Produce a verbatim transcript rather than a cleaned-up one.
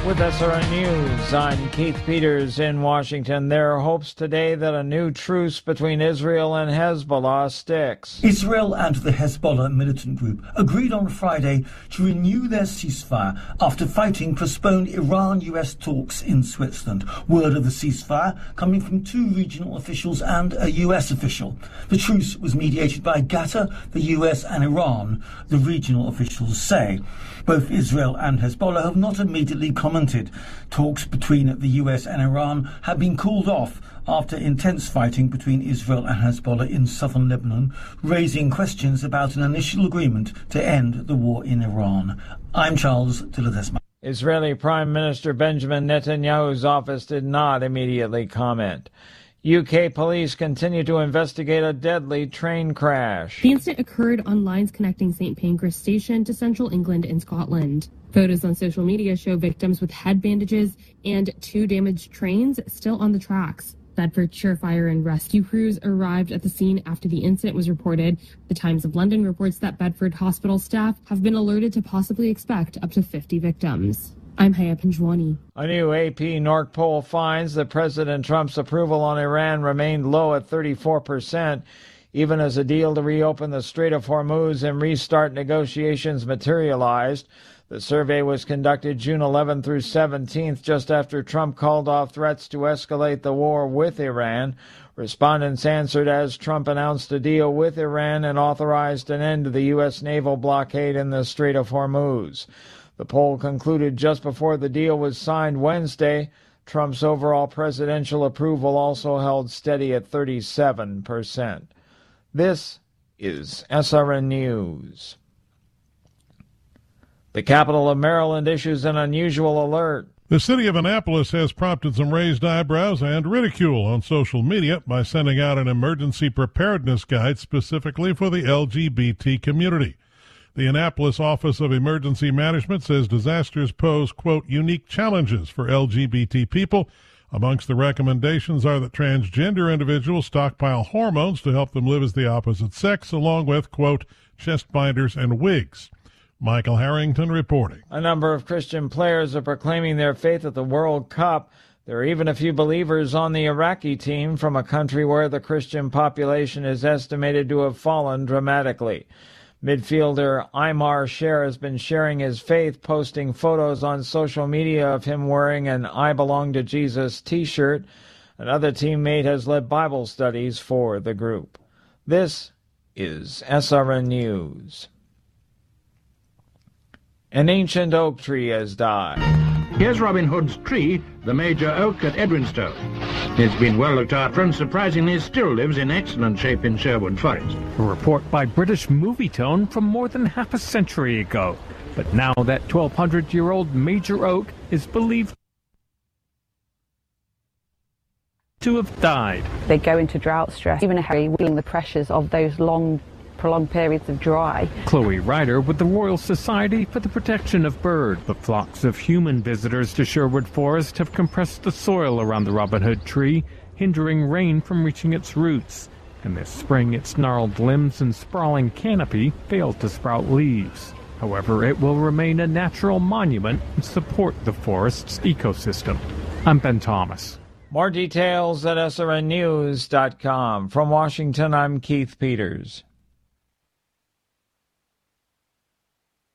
With S R N News, I'm Keith Peters in Washington. There are hopes today that a new truce between Israel and Hezbollah sticks. Israel and the Hezbollah militant group agreed on Friday to renew their ceasefire after fighting postponed Iran-U S talks in Switzerland. Word of the ceasefire coming from two regional officials and a U S official. The truce was mediated by Qatar, the U S and Iran, the regional officials say. Both Israel and Hezbollah have not immediately commented. Talks between the U S and Iran have been called off after intense fighting between Israel and Hezbollah in southern Lebanon, raising questions about an initial agreement to end the war in Iran. I'm Charles de Ledesma. Israeli Prime Minister Benjamin Netanyahu's office did not immediately comment. U K police continue to investigate a deadly train crash. The incident occurred on lines connecting Saint Pancras Station to central England and Scotland. Photos on social media show victims with head bandages and two damaged trains still on the tracks. Bedfordshire Fire and Rescue crews arrived at the scene after the incident was reported. The Times of London reports that Bedford hospital staff have been alerted to possibly expect up to fifty victims. I'm Haya Panjwani. A new A P Norc poll finds that President Trump's approval on Iran remained low at thirty-four percent, even as a deal to reopen the Strait of Hormuz and restart negotiations materialized. The survey was conducted June eleventh through seventeenth, just after Trump called off threats to escalate the war with Iran. Respondents answered as Trump announced a deal with Iran and authorized an end to the U S naval blockade in the Strait of Hormuz. The poll concluded just before the deal was signed Wednesday. Trump's overall presidential approval also held steady at thirty-seven percent. This is S R N News. The capital of Maryland issues an unusual alert. The city of Annapolis has prompted some raised eyebrows and ridicule on social media by sending out an emergency preparedness guide specifically for the L G B T community. The Annapolis Office of Emergency Management says disasters pose, quote, unique challenges for L G B T people. Amongst the recommendations are that transgender individuals stockpile hormones to help them live as the opposite sex, along with, quote, chest binders and wigs. Michael Harrington reporting. A number of Christian players are proclaiming their faith at the World Cup. There are even a few believers on the Iraqi team from a country where the Christian population is estimated to have fallen dramatically. Midfielder Aymar Sher has been sharing his faith, posting photos on social media of him wearing an I Belong to Jesus t-shirt. Another teammate has led Bible studies for the group. This is S R N News. An ancient oak tree has died. Here's Robin Hood's tree, the major oak at Edwinstowe. It's been well looked after and surprisingly still lives in excellent shape in Sherwood Forest. A report by British Movietone from more than half a century ago. But now that twelve hundred year old major oak is believed to have died. They go into drought stress, even a hurry, feeling the pressures of those long, prolonged periods of dry. Chloe Ryder with the Royal Society for the Protection of Birds. The flocks of human visitors to Sherwood Forest have compressed the soil around the Robin Hood tree, hindering rain from reaching its roots. And this spring, its gnarled limbs and sprawling canopy failed to sprout leaves. However, it will remain a natural monument and support the forest's ecosystem. I'm Ben Thomas. More details at S R N news dot com. From Washington, I'm Keith Peters.